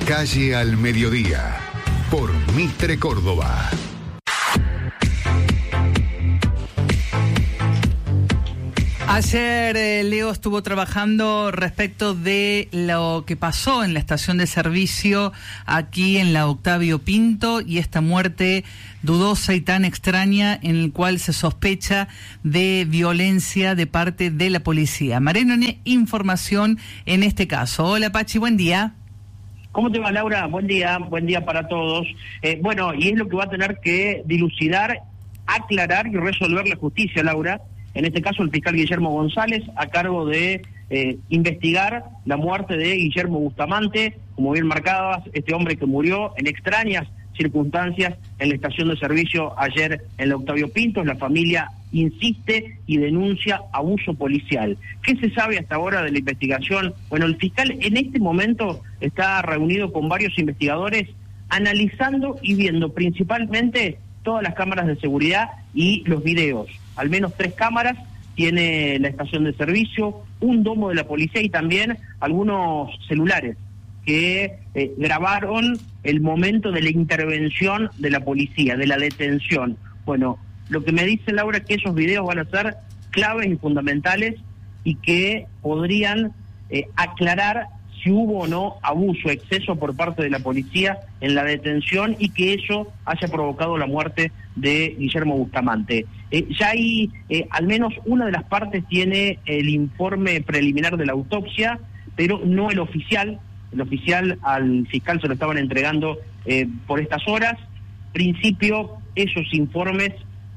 Calle al mediodía, por Mitre Córdoba. Ayer Leo estuvo trabajando respecto de lo que pasó en la estación de servicio aquí en la Octavio Pinto y esta muerte dudosa y tan extraña en el cual se sospecha de violencia de parte de la policía. Mariano, información en este caso. Hola Pachi, buen día. ¿Cómo te va, Laura? Buen día para todos. Bueno, y es lo que va a tener que dilucidar, aclarar y resolver la justicia, Laura. En este caso, el fiscal Guillermo González, a cargo de investigar la muerte de Guillermo Bustamante, como bien marcabas, este hombre que murió en extrañas circunstancias en la estación de servicio ayer en la Octavio Pinto. La familia insiste y denuncia abuso policial. ¿Qué se sabe hasta ahora de la investigación? Bueno, el fiscal en este momento está reunido con varios investigadores, analizando y viendo principalmente todas las cámaras de seguridad y los videos. Al menos 3 cámaras tiene la estación de servicio, un domo de la policía y también algunos celulares que grabaron el momento de la intervención de la policía, de la detención. Bueno, lo que me dice Laura es que esos videos van a ser claves y fundamentales y que podrían aclarar si hubo o no abuso, exceso por parte de la policía en la detención y que eso haya provocado la muerte de Guillermo Bustamante. Ya hay, al menos una de las partes tiene el informe preliminar de la autopsia, pero no el oficial. El oficial al fiscal se lo estaban entregando por estas horas. En principio, esos informes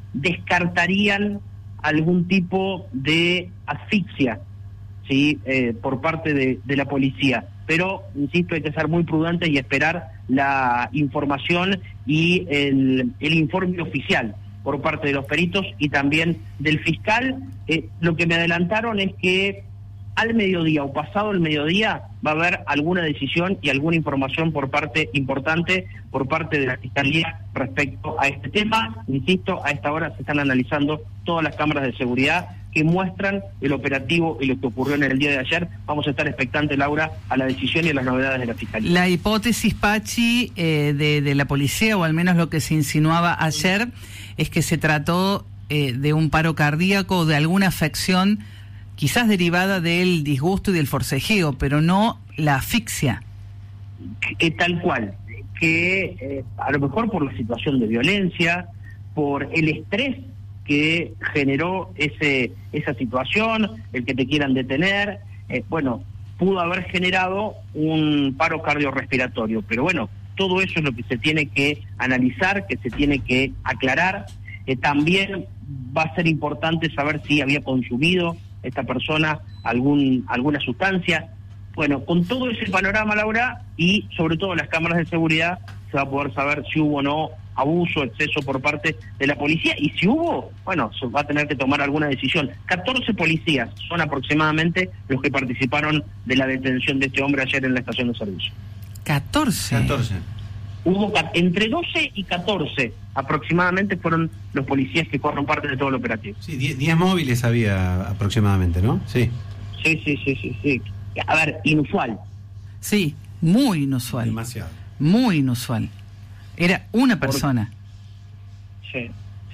descartarían algún tipo de asfixia, ¿sí? Por parte de la policía. Pero, insisto, hay que ser muy prudentes y esperar la información y el informe oficial por parte de los peritos y también del fiscal. Lo que me adelantaron es que al mediodía o pasado el mediodía va a haber alguna decisión y alguna información importante por parte de la Fiscalía respecto a este tema. Insisto, a esta hora se están analizando todas las cámaras de seguridad que muestran el operativo y lo que ocurrió en el día de ayer. Vamos a estar expectantes, Laura, a la decisión y a las novedades de la Fiscalía. La hipótesis, Pachi, de la policía, o al menos lo que se insinuaba ayer, es que se trató de un paro cardíaco o de alguna afección quizás derivada del disgusto y del forcejeo, pero no la asfixia. Tal cual, que a lo mejor por la situación de violencia, por el estrés que generó esa situación, el que te quieran detener, bueno, pudo haber generado un paro cardiorrespiratorio, pero bueno, todo eso es lo que se tiene que analizar, que se tiene que aclarar. También va a ser importante saber si había consumido esta persona alguna sustancia. Bueno, con todo ese panorama, Laura, y sobre todo las cámaras de seguridad, se va a poder saber si hubo o no abuso, exceso por parte de la policía, y si hubo, bueno, se va a tener que tomar alguna decisión. 14 policías son aproximadamente los que participaron de la detención de este hombre ayer en la estación de servicio. 14. Hubo entre 12 y 14 aproximadamente fueron los policías que forman parte de todo el operativo. Sí, 10 móviles había aproximadamente, ¿no? Sí. Sí. A ver, inusual. Sí, muy inusual. Demasiado. Muy inusual. Era una persona. Sí.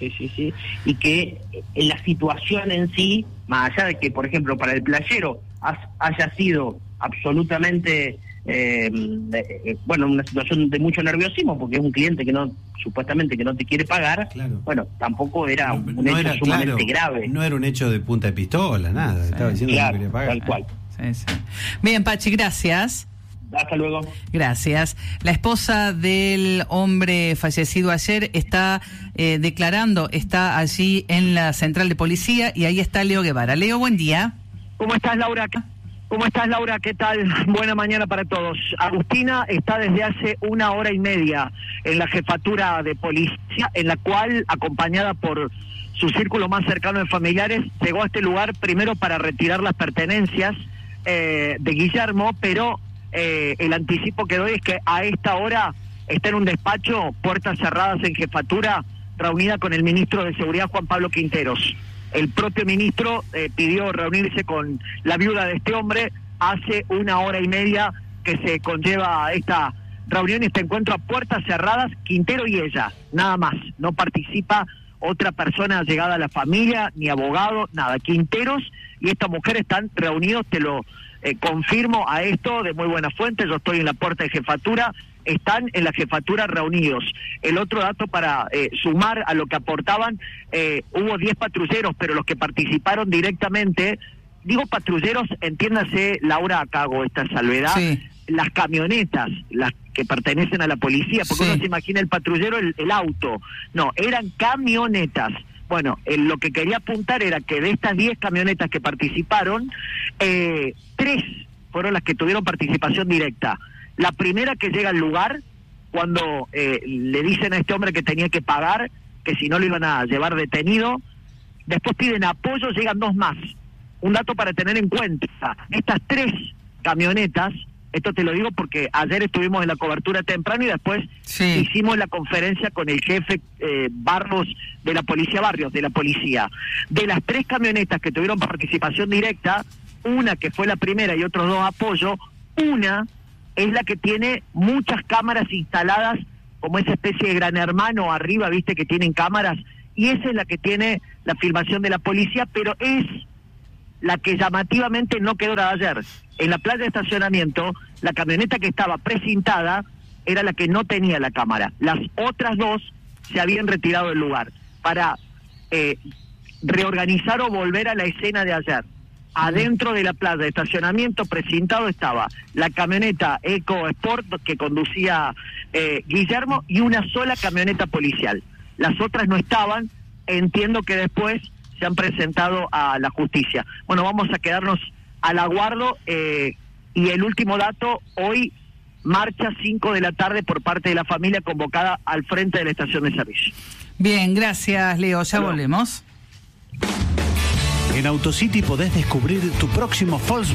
Y que en la situación en sí, más allá de que, por ejemplo, para el playero haya sido absolutamente, bueno, una situación de mucho nerviosismo, porque es un cliente que no, supuestamente que no te quiere pagar, claro. Bueno, tampoco era un hecho sumamente grave. No era un hecho de punta de pistola, nada, sí. Estaba diciendo claro, que no quería pagar. Tal cual. Sí. Bien, Pachi, gracias. Hasta luego. Gracias. La esposa del hombre fallecido ayer está declarando, está allí en la central de policía y ahí está Leo Guevara. Leo, buen día. ¿Cómo estás, Laura? ¿Qué tal? Buena mañana para todos. Agustina está desde hace 1 hora y media en la jefatura de policía, en la cual, acompañada por su círculo más cercano de familiares, llegó a este lugar primero para retirar las pertenencias de Guillermo, pero el anticipo que doy es que a esta hora está en un despacho, puertas cerradas en jefatura, reunida con el ministro de Seguridad, Juan Pablo Quinteros. El propio ministro pidió reunirse con la viuda de este hombre hace 1 hora y media que se conlleva esta reunión y este encuentro a puertas cerradas, Quintero y ella, nada más. No participa otra persona llegada a la familia, ni abogado, nada. Quinteros y esta mujer están reunidos, te lo confirmo a esto de muy buena fuente, yo estoy en la puerta de jefatura, están en la jefatura reunidos. El otro dato para sumar a lo que aportaban, hubo 10 patrulleros, pero los que participaron directamente, digo patrulleros, entiéndase, Laura, acá hago esta salvedad, sí. Las camionetas, las que pertenecen a la policía, porque sí. uno se imagina el patrullero, el auto, no, eran camionetas. Bueno, lo que quería apuntar era que de estas 10 camionetas que participaron, 3 fueron las que tuvieron participación directa. La primera que llega al lugar, cuando le dicen a este hombre que tenía que pagar, que si no lo iban a llevar detenido, después piden apoyo, llegan 2 más. Un dato para tener en cuenta, estas 3 camionetas, esto te lo digo porque ayer estuvimos en la cobertura temprano y después sí. hicimos la conferencia con el jefe Barros de la policía, Barrios de la policía. De las 3 camionetas que tuvieron participación directa, una que fue la primera y otros 2 apoyo, una es la que tiene muchas cámaras instaladas, como esa especie de Gran Hermano arriba, viste que tienen cámaras, y esa es la que tiene la filmación de la policía, pero es la que llamativamente no quedó la de ayer. En la playa de estacionamiento, la camioneta que estaba precintada era la que no tenía la cámara. Las otras 2 se habían retirado del lugar para reorganizar o volver a la escena de ayer. Adentro de la playa de estacionamiento precintado estaba la camioneta Eco Sport que conducía Guillermo y una sola camioneta policial. Las otras no estaban, entiendo que después se han presentado a la justicia. Bueno, vamos a quedarnos al aguardo y el último dato, hoy marcha 5 de la tarde por parte de la familia convocada al frente de la estación de servicio. Bien, gracias Leo, ya volvemos. En AutoCity podés descubrir tu próximo Volkswagen